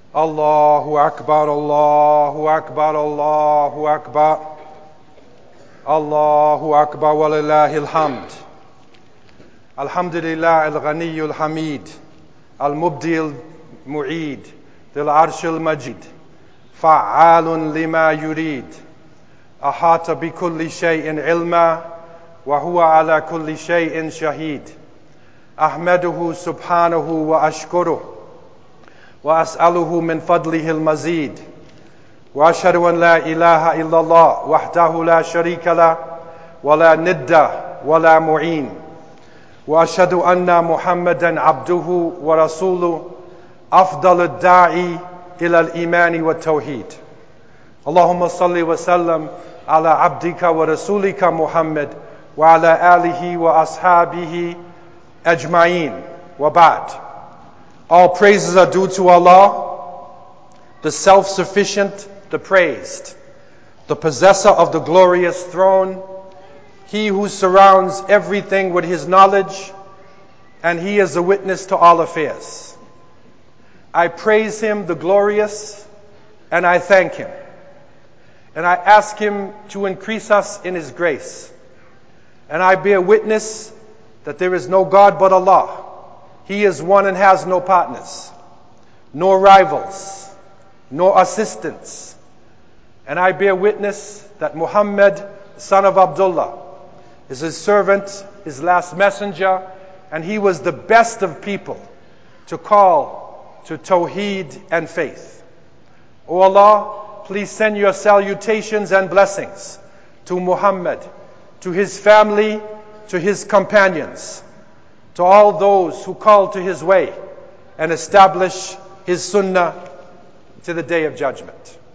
Allahu Akbar, Allahu Akbar, Allahu Akbar. Allahu Akbar wa lillahi alhamd. Alhamdulillah al-Ghani al-Hamid, al-Mubdi al-Mu'id, Dhil Arsh al-Majid, Fa'alun lima yurid, Ahata bi kulli shay'in ilma, wa huwa ala kulli shay'in shahid. Ahmaduhu subhanahu wa ashkuruh, wa as'aluhu min fadlihi al-mazid. وأشهد أن لا إله إلا الله وحده لا شريك له ولا ند ولا معين وأشهد أن محمدا عبده ورسوله أفضل الداعي إلى الإيمان والتوحيد. اللهم صل وسلم على عبدك ورسولك محمد وعلى آله وأصحابه أجمعين وبعد. All praises are due to Allah, the self-sufficient, the praised, the possessor of the glorious throne, he who surrounds everything with his knowledge, and he is a witness to all affairs. I praise him, the glorious, and I thank him. And I ask him to increase us in his grace. And I bear witness that there is no God but Allah. He is one and has no partners, nor rivals, nor assistants. And I bear witness that Muhammad, son of Abdullah, is his servant, his last messenger, and he was the best of people to call to Tawheed and faith. O Allah, please send your salutations and blessings to Muhammad, to his family, to his companions, to all those who call to his way and establish his sunnah to the day of judgment.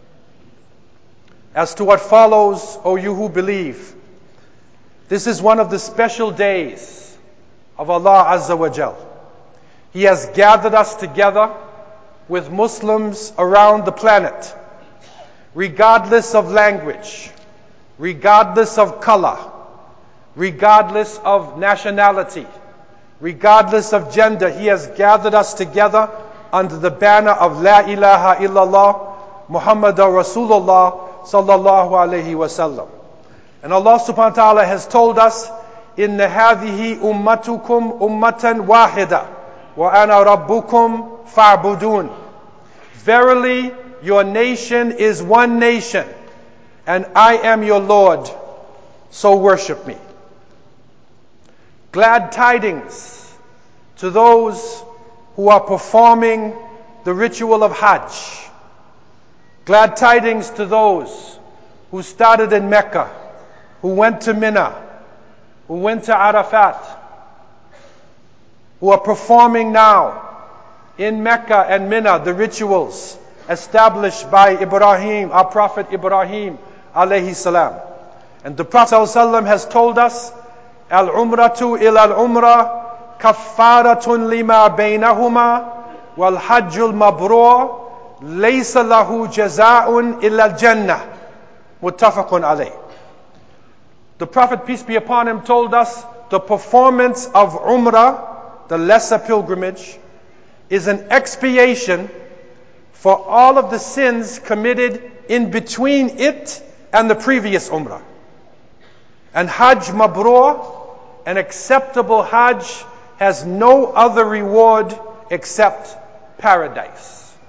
As to what follows, O you who believe, this is one of the special days of Allah Azza wa Jal. He has gathered us together with Muslims around the planet, regardless of language, regardless of color, regardless of nationality, regardless of gender. He has gathered us together under the banner of La ilaha illallah Muhammadur Rasulullah sallallahu alayhi wa sallam. And Allah subhanahu wa ta'ala has told us, Inna hadhihi ummatukum ummatan wahida wa ana rabbukum fa'budun. Verily, your nation is one nation, and I am your Lord, so worship me. Glad tidings to those who are performing the ritual of Hajj. Glad tidings to those who started in Mecca, who went to Mina, who went to Arafat, who are performing now in Mecca and Mina the rituals established by Ibrahim, our Prophet Ibrahim alayhi salam. And the Prophet ﷺ has told us, Al-Umratu ila al-Umrah kaffaratun lima baynahuma wal hajjul mabrur laysa lahu jaza'un illa al-jannah. Muttafaqun alayh. The Prophet, peace be upon him, told us the performance of Umrah, the lesser pilgrimage, is an expiation for all of the sins committed in between it and the previous Umrah. And Hajj Mabrur, an acceptable Hajj, has no other reward except paradise.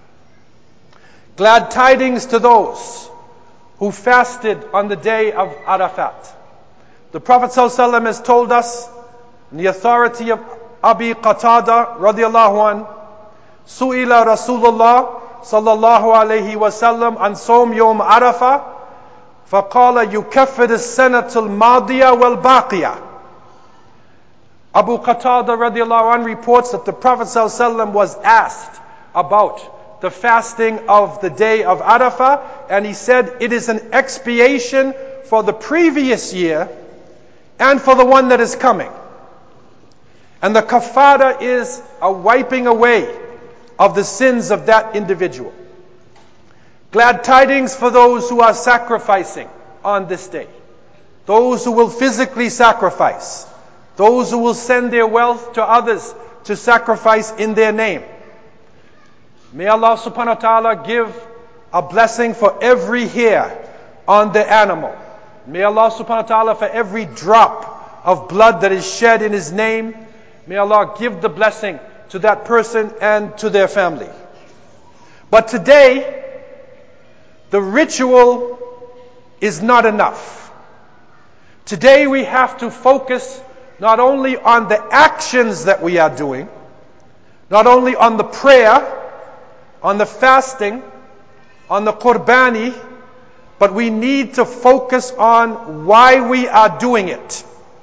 Glad tidings to those who fasted on the day of Arafat. The Prophet ﷺ has told us, in the authority of Abi Qatada radiallahu an, Su'ila Rasulullah sallallahu alayhi wa sallam an Sawm Yawm Arafah, فقال يكفر السنة الماضية والباقية. Abu Qatada radiallahu an reports that the Prophet ﷺ was asked about the fasting of the day of Arafah, and he said it is an expiation for the previous year and for the one that is coming. And the kafara is a wiping away of the sins of that individual. Glad tidings for those who are sacrificing on this day. Those who will physically sacrifice. Those who will send their wealth to others to sacrifice in their name. May Allah subhanahu wa ta'ala give a blessing for every hair on the animal. May Allah subhanahu wa ta'ala, for every drop of blood that is shed in His name, may Allah give the blessing to that person and to their family. But today, the ritual is not enough. Today we have to focus not only on the actions that we are doing, not only on the prayer, on the fasting, on the qurbani, but we need to focus on why we are doing it.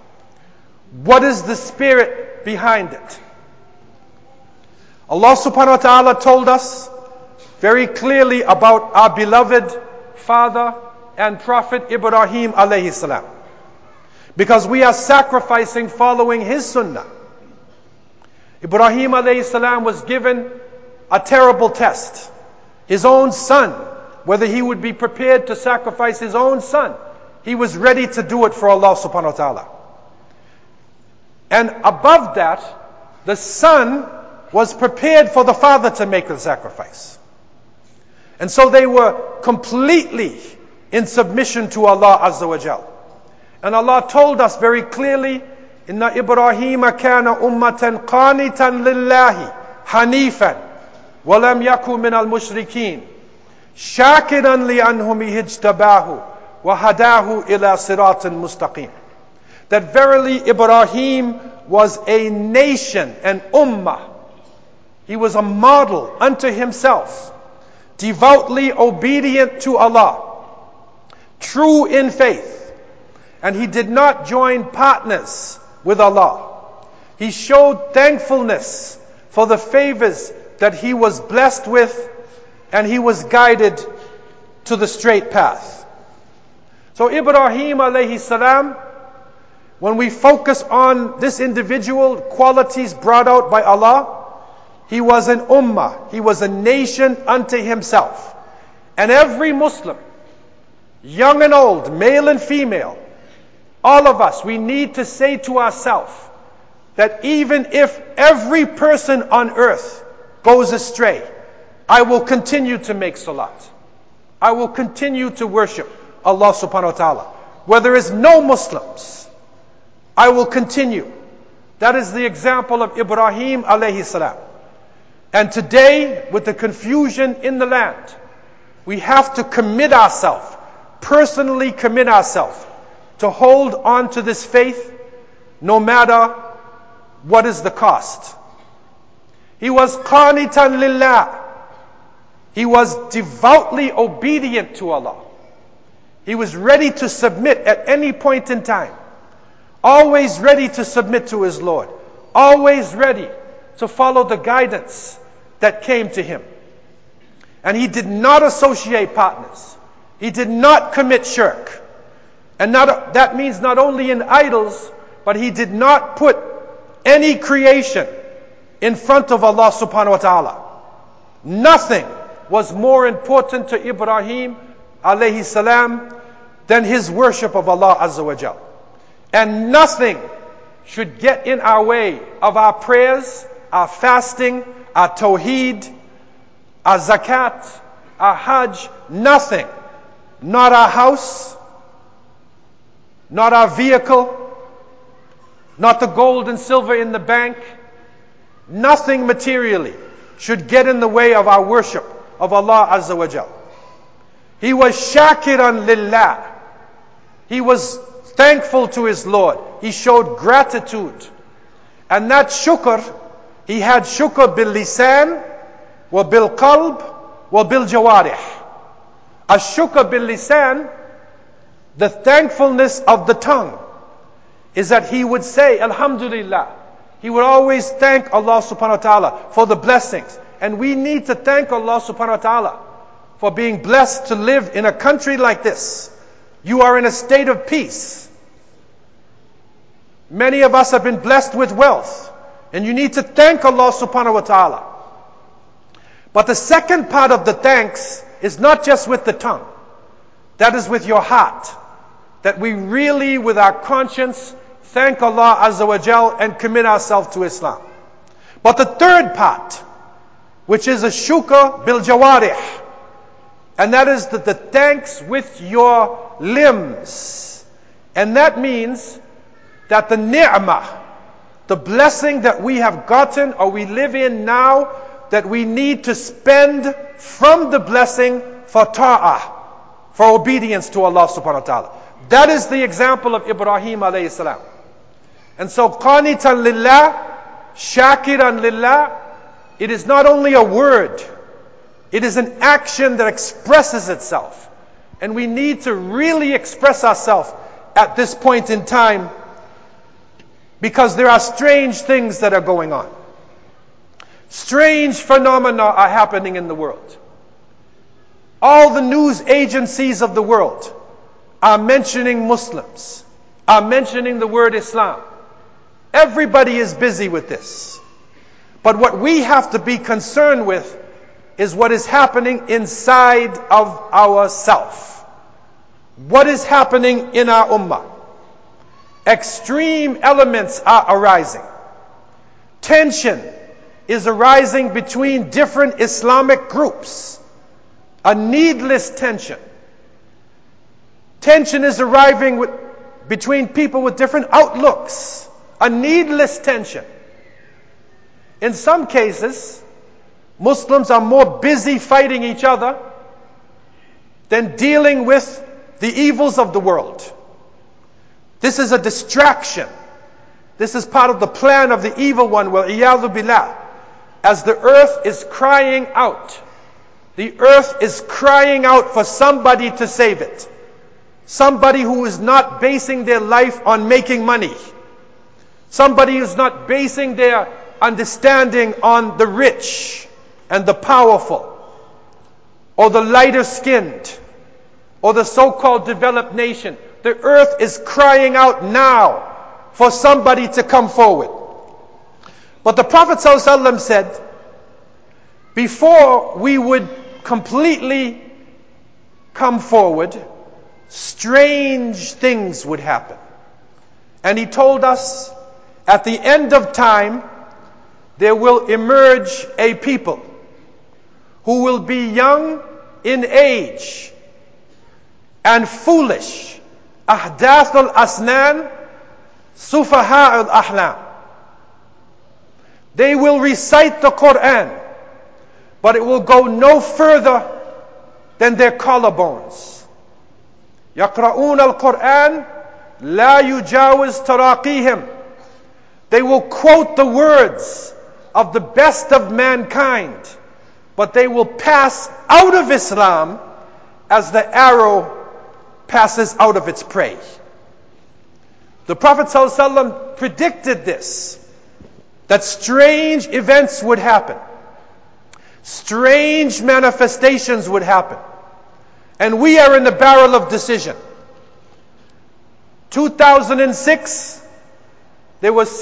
What is the spirit behind it? Allah subhanahu wa ta'ala told us very clearly about our beloved father and Prophet Ibrahim alayhi salam. Because we are sacrificing following his sunnah. Ibrahim alayhi salam was given a terrible test. His own son, whether he would be prepared to sacrifice his own son. He was ready to do it for Allah subhanahu wa ta'ala. And above that, the son was prepared for the father to make the sacrifice. And so they were completely in submission to Allah Azza wa Jal. And Allah told us very clearly, Inna Ibrahima kana ummatan qanitan lillahi hanifan walam yaku min al-mushrikeen shakiran li anhum ijtabahu wa hadahu ila siratin mustaqim. That verily Ibrahim was a nation, an ummah. He was a model unto himself, devoutly obedient to Allah, true in faith. And he did not join partners with Allah. He showed thankfulness for the favors that he was blessed with, and he was guided to the straight path. So Ibrahim alayhi salam, when we focus on this individual, qualities brought out by Allah, he was an ummah, he was a nation unto himself. And every Muslim, young and old, male and female, all of us, we need to say to ourselves that even if every person on earth goes astray, I will continue to make salat. I will continue to worship Allah subhanahu wa ta'ala. Where there is no Muslims, I will continue. That is the example of Ibrahim alayhi salam. And today, with the confusion in the land, we have to commit ourselves, personally commit ourselves, to hold on to this faith no matter what is the cost. He was qanitan lillah. He was devoutly obedient to Allah. He was ready to submit at any point in time. Always ready to submit to his Lord. Always ready to follow the guidance that came to him. And he did not associate partners. He did not commit shirk. And that means not only in idols, but he did not put any creation in front of Allah subhanahu wa ta'ala. Nothing was more important to Ibrahim alayhi salam than his worship of Allah Azza wa Jal. And nothing should get in our way of our prayers, our fasting, our tawheed, our zakat, our hajj, nothing. Not our house, not our vehicle, not the gold and silver in the bank. Nothing materially should get in the way of our worship of Allah Azza wa Jal. He was shakiran lillah. He was thankful to his Lord. He showed gratitude. And that shukr, he had shukr bil lisan, wa bil qalb, wa bil jawarih. A shukr bil lisan, the thankfulness of the tongue, is that he would say, Alhamdulillah. He would always thank Allah subhanahu wa ta'ala for the blessings. And we need to thank Allah subhanahu wa ta'ala for being blessed to live in a country like this. You are in a state of peace. Many of us have been blessed with wealth. And you need to thank Allah subhanahu wa ta'ala. But the second part of the thanks is not just with the tongue. That is with your heart. That we really, with our conscience, thank Allah Azza wa Jal and commit ourselves to Islam. But the third part which is a shukr bil jawarih. And that is the thanks with your limbs. And that means that the ni'mah, the blessing that we have gotten or we live in now, that we need to spend from the blessing for ta'ah, for obedience to Allah subhanahu wa ta'ala. That is the example of Ibrahim alayhi salam. And so qanitan lillah, shakiran lillah, it is not only a word, it is an action that expresses itself. And we need to really express ourselves at this point in time, because there are strange things that are going on. Strange phenomena are happening in the world. All the news agencies of the world are mentioning Muslims, are mentioning the word Islam. Everybody is busy with this. But what we have to be concerned with is what is happening inside of ourselves. What is happening in our ummah? Extreme elements are arising. Tension is arising between different Islamic groups. A needless tension. Tension is arriving between people with different outlooks. A needless tension. In some cases, Muslims are more busy fighting each other than dealing with the evils of the world. This is a distraction. This is part of the plan of the evil one, wal-iyadhu billah. As the earth is crying out. The earth is crying out for somebody to save it. Somebody who is not basing their life on making money. Somebody who's not basing their understanding on the rich and the powerful, or the lighter skinned, or the so-called developed nation. The earth is crying out now for somebody to come forward. But the Prophet ﷺ said, before we would completely come forward, strange things would happen. And he told us, at the end of time, there will emerge a people who will be young in age and foolish. Ahdath al-asnan, sufaha al-ahlam. They will recite the Quran, but it will go no further than their collarbones. يقرؤون القرآن لا يجاوز تراقيهم. They will quote the words of the best of mankind, but they will pass out of Islam as the arrow passes out of its prey. The Prophet ﷺ predicted this, that strange events would happen. Strange manifestations would happen. And we are in the barrel of decision. 2006, there were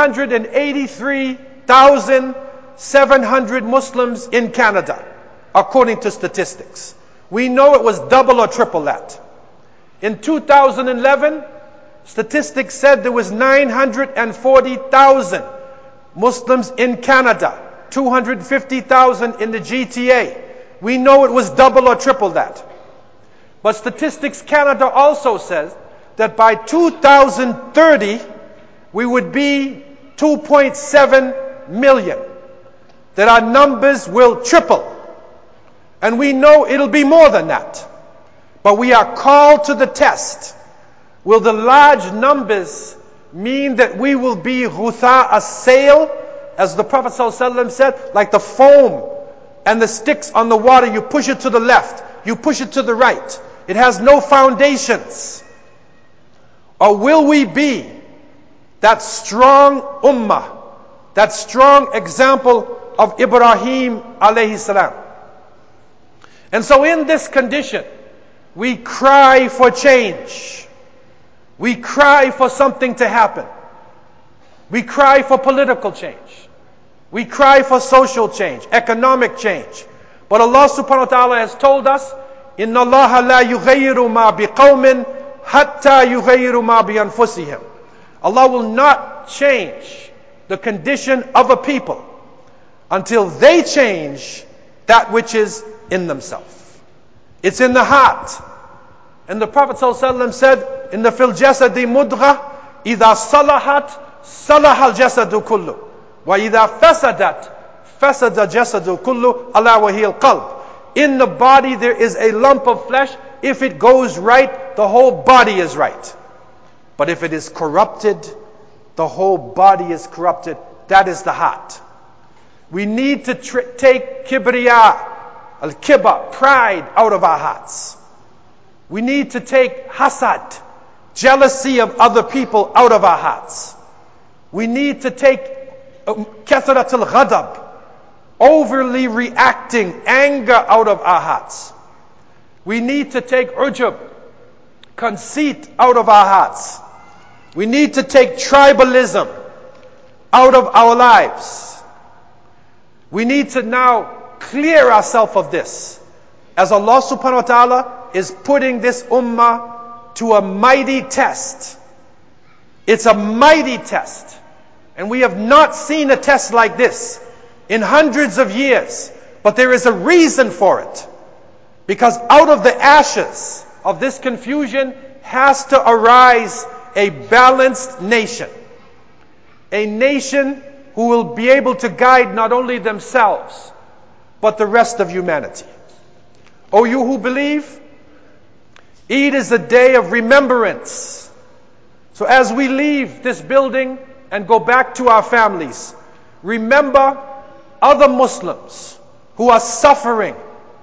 783,700 Muslims in Canada, according to statistics. We know it was double or triple that. In 2011, statistics said there was 940,000 Muslims in Canada, 250,000 in the GTA. We know it was double or triple that. But Statistics Canada also says that by 2030, we would be 2.7 million. That our numbers will triple. And we know it'll be more than that. But we are called to the test. Will the large numbers mean that we will be ghutha as-sail, as the Prophet ﷺ said, like the foam and the sticks on the water, you push it to the left, you push it to the right. It has no foundations. Or will we be that strong ummah, that strong example of Ibrahim alayhi salam? And so in this condition, we cry for change. We cry for something to happen. We cry for political change. We cry for social change, economic change. But Allah subhanahu wa ta'ala has told us, إِنَّ اللَّهَ لَا يُغَيِّرُ مَا بِقَوْمٍ حَتَّى يُغَيِّرُ مَا بِأَنفُسِهِمْ. Allah will not change the condition of a people until they change that which is in themselves. It's in the heart. And the Prophet ﷺ said, in the fil jasadi mudgha, إِذَا صَلَحَتْ صَلَحَ الْجَسَدُ كُلُّ وَإِذَا فَسَدَتْ فَسَدَ الْجَسَدُ كُلُّ أَلَا وَهِيَ الْقَلْبُ. In the body there is a lump of flesh. If it goes right, the whole body is right. But if it is corrupted, the whole body is corrupted. That is the heart. We need to take kibriya, al-kibar, pride out of our hearts. We need to take hasad, jealousy of other people, out of our hearts. We need to take kathrat al-ghadab, overly reacting, anger, out of our hearts. We need to take ujub, conceit, out of our hearts. We need to take tribalism out of our lives. We need to now clear ourselves of this, as Allah subhanahu wa ta'ala is putting this ummah to a mighty test. It's a mighty test. And we have not seen a test like this in hundreds of years. But there is a reason for it. Because out of the ashes of this confusion has to arise a balanced nation. A nation who will be able to guide not only themselves, but the rest of humanity. O you who believe, Eid is a day of remembrance. So as we leave this building and go back to our families, remember other Muslims who are suffering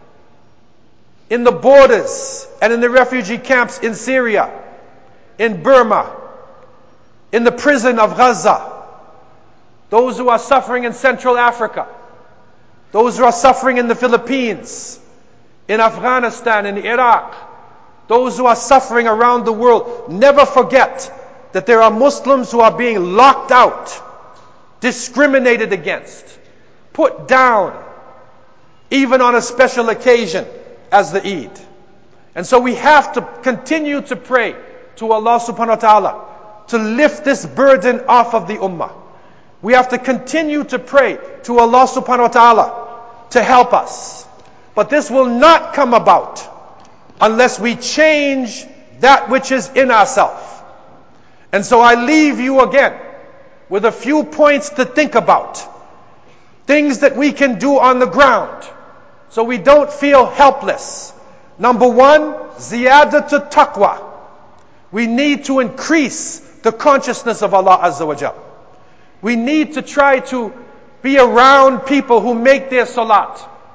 in the borders and in the refugee camps in Syria, in Burma, in the prison of Gaza, those who are suffering in Central Africa, those who are suffering in the Philippines, in Afghanistan, in Iraq, those who are suffering around the world. Never forget that there are Muslims who are being locked out, discriminated against, put down, even on a special occasion as the Eid. And so we have to continue to pray to Allah subhanahu wa ta'ala to lift this burden off of the ummah. We have to continue to pray to Allah subhanahu wa ta'ala to help us. But this will not come about unless we change that which is in ourselves. And so I leave you again with a few points to think about. Things that we can do on the ground so we don't feel helpless. Number one, ziyadatu taqwa. We need to increase the consciousness of Allah Azza wa Jal. We need to try to be around people who make their salat.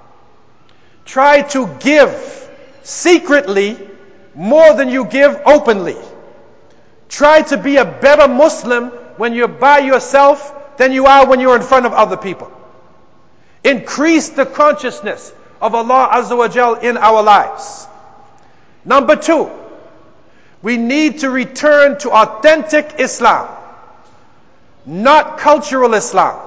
Try to give secretly more than you give openly. Try to be a better Muslim when you're by yourself than you are when you're in front of other people. Increase the consciousness of Allah Azza wa Jal in our lives. Number two, we need to return to authentic Islam. Not cultural Islam.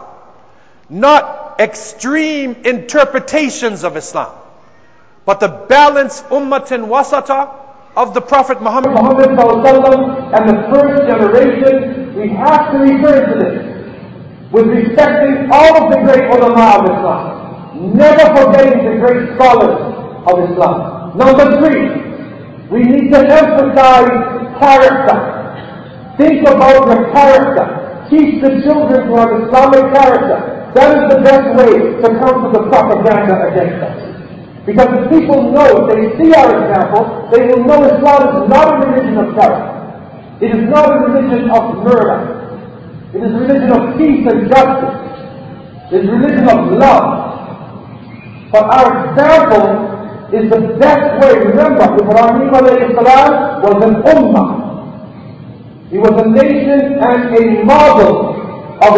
Not extreme interpretations of Islam. But the balanced ummatin wasata of the Prophet Muhammad and the first generation. We have to return to this with respecting all of the great ulama of Islam, never forgetting the great scholars of Islam. Number three, we need to emphasize character. Think about your character. Teach the children to have Islamic character. That is the best way to counter the propaganda against us. Because if people know, if they see our example, they will know Islam is not a religion of terror. It is not a religion of murder. It is a religion of peace and justice. It is a religion of love. But our example is the best way. Remember, Ibrahim alayhi salam was an ummah. He was a nation and a model of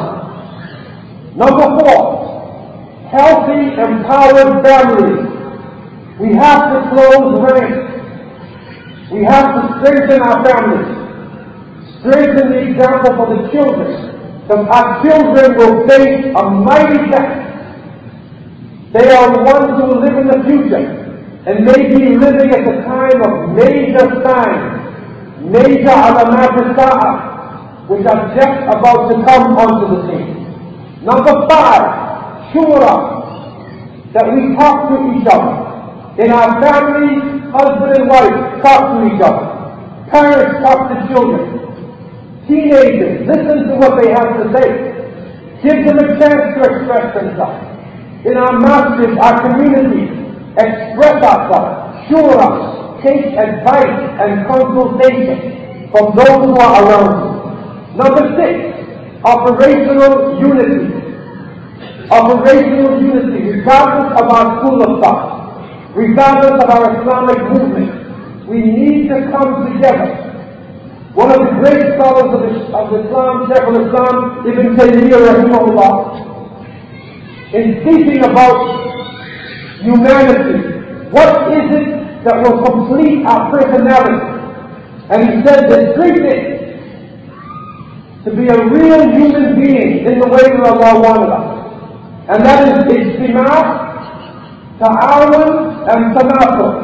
Islam. Number four, healthy, empowered families. We have to close ranks. We have to strengthen our families. Strengthen the example for the children. Because our children will face a mighty test. They are the ones who will live in the future and may be living at the time of major signs, major alamat al-sa'ah, which are just about to come onto the scene. Number five, shura, that we talk to each other. In our families, husband and wife talk to each other. Parents talk to children. Teenagers, listen to what they have to say. Give them a chance to express themselves. In our masjids, our communities, express ourselves. Shura, take advice and consultation from those who are around you. Number 6, operational unity. Operational unity, regardless of our school of thought, regardless of our Islamic movement. We need to come together. One of the great scholars of Islam, Shaykh al-Islam, Ibn Taymiyyah rahimahullah, in speaking about humanity, what is it that will complete our personality? And he said there's 3 things to be a real human being in the way that Allah wanted us. And that is ijtima', ta'awun, and tanasur.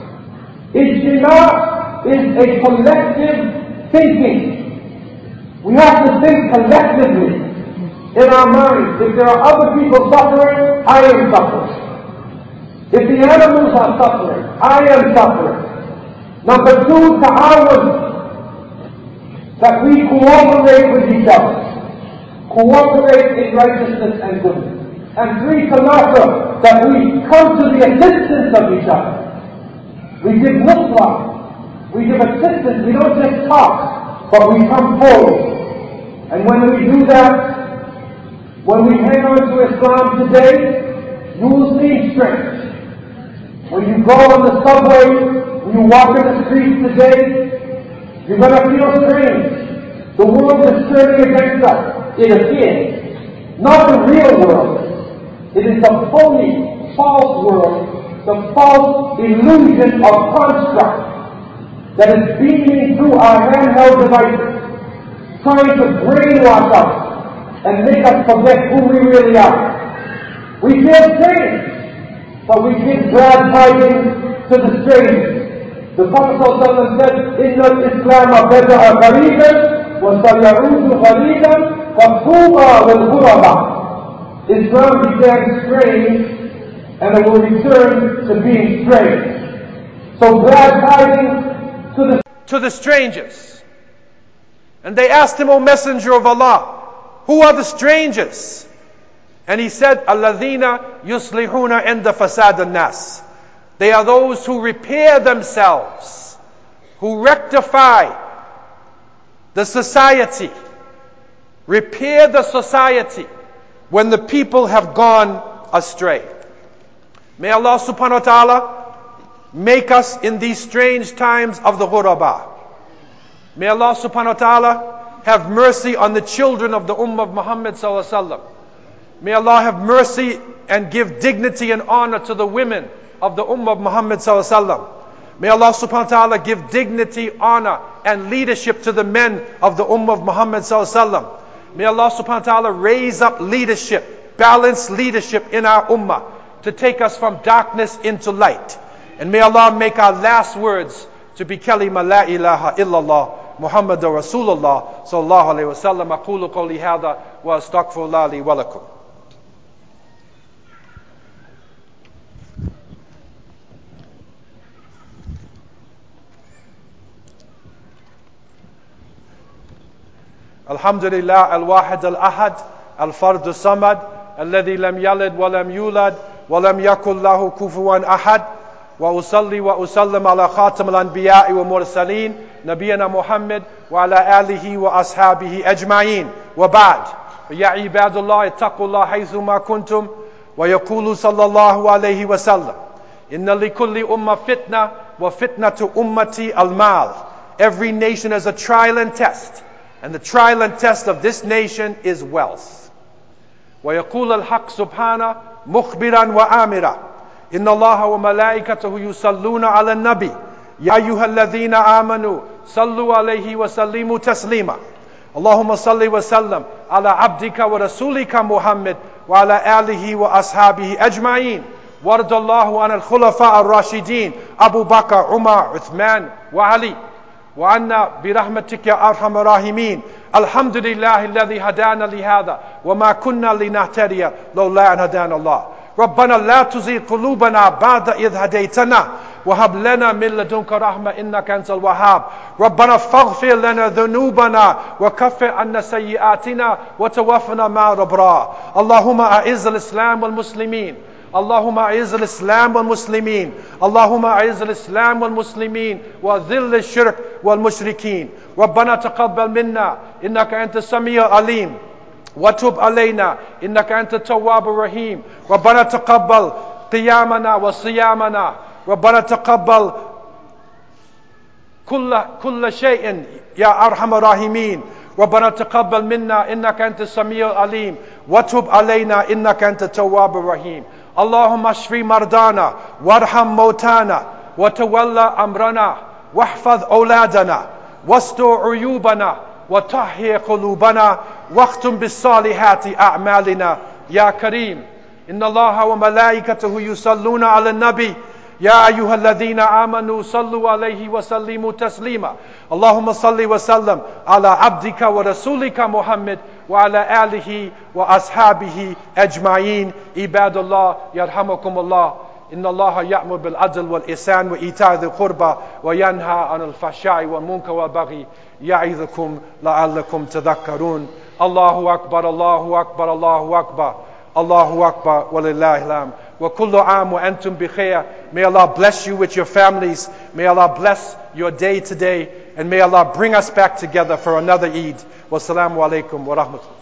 Ijtima' is a collective thinking. We have to think collectively in our minds. If there are other people suffering, I am suffering. If the animals are suffering, I am suffering. Number 2, ta'awun, that we cooperate with each other. Cooperate in righteousness and goodness. And 3, tanasur, that we come to the assistance of each other. We give nusra. We give assistance. We don't just talk, but we come forward. And when we do that, when we hang on to Islam today, you will see strength. When you go on the subway, when you walk in the streets today, you're going to feel strange. The world is turning against us. It appears. Not the real world. It is the phony, false world, the false illusion of construct that is beaming through our handheld devices, trying to brainwash us and make us forget who we really are. We feel strange, but we give glad tidings to the strange. The Prophet ﷺ said, إِنَّ الْإِسْلَامَ بَدَأَ غَرِيبًا وَسَيَعُودُ غَرِيبًا فَطُوبَى لِلْغُرَبَىٰ. Islam began strange, and it will return to being strange. So glad tidings to the strangers. And they asked him, O Messenger of Allah, who are the strangers? And he said, الَّذِينَ يُصْلِحُونَ عِنْدَ فَسَادِ النَّاسِ. They are those who repair themselves, who rectify the society, repair the society when the people have gone astray. May Allah subhanahu wa ta'ala make us in these strange times of the ghuraba. May Allah subhanahu wa ta'ala have mercy on the children of the Ummah of Muhammad sallallahu alaihi wasallam. May Allah have mercy and give dignity and honor to the women of the Ummah of Muhammad sallallahu alaihi wasallam. May Allah subhanahu wa ta'ala give dignity, honor, and leadership to the men of the Ummah of Muhammad sallallahu alaihi wasallam. May Allah subhanahu wa ta'ala raise up leadership, balanced leadership in our Ummah to take us from darkness into light. And may Allah make our last words to be kalima la ilaha illallah Muhammadur Rasulullah sallallahu alayhi wa sallam. Aqulu qawli hadha wa astaghfirullah li wa lakum. Alhamdulillah al-wahid al-ahad al-fard al-samad alladhi lam yalid wa lam yulad wa lam yakul lahu kufuwan ahad. وأصلي وأسلم على خاتم الأنبياء والمرسلين نبينا محمد وعلى آله وأصحابه أجمعين وبعد فيا عباد الله اتقوا الله حيثما كنتم ويقول صلى الله عليه وسلم إن لكل أمة فتنة وفتنة أمتي المال. Every nation has a trial and test, and the trial and test of this nation is wealth. ويقول الحق سبحانه مخبرا وآمرا إن الله وملائكته يصلون على النبي يا أيها الذين آمنوا صلوا عليه وسلموا تسليما اللهم صل وسلم على عبدك ورسولك محمد وعلى آله وأصحابه أجمعين وارض الله عن الخلفاء الراشدين أبو بكر عمر عثمان وعلي وعنا برحمتك يا أرحم الراحمين الحمد لله الذي هدانا لهذا وما كنا لنهتدي لولا أن هدانا الله ربنا لا تزغ قلوبنا بعد إذ هديتنا وهب لنا من لدنك رحمة إنك أنت الوهاب ربنا فاغفر لنا ذنوبنا وكفر عنا سيئاتنا وتوفنا مع الأبرار اللهم أعز الإسلام والمسلمين اللهم أعز الإسلام والمسلمين اللهم أعز الإسلام والمسلمين وذل الشرك والمشركين ربنا تقبل منا إنك أنت السميع العليم وتب علينا إنك أنت التواب الرحيم ربنا تقبل قيامنا وصيامنا ربنا تقبل كل شيء يا أرحم الراحمين ربنا تقبل منا إنك أنت السميع العليم وتب علينا إنك أنت التواب الرحيم اللهم اشف مرضانا وارحم موتانا وتولى أمرنا واحفظ أولادنا واستر عيوبنا وطهر قلوبنا واختم بالصالحات أعمالنا يا كريم إن الله وملائكته يصلون على النبي يا أيها الذين آمنوا صلوا عليه وسلموا تسليما اللهم صل وسلم على عبدك ورسولك محمد وعلى آله وأصحابه أجمعين عباد الله يرحمكم الله إن الله يأمر بالعدل والإحسان وإيتاء ذي القربى وينهى عن الفحشاء والمنكر والبغي يعظكم لعلكم تذكرون الله أكبر الله أكبر الله أكبر الله أكبر ولله الحمد وكل عام وأنتم بخير. May Allah bless you with your families. May Allah bless your day today. And may Allah bring us back together for another Eid. Wassalamu alaikum wa rahmatullah.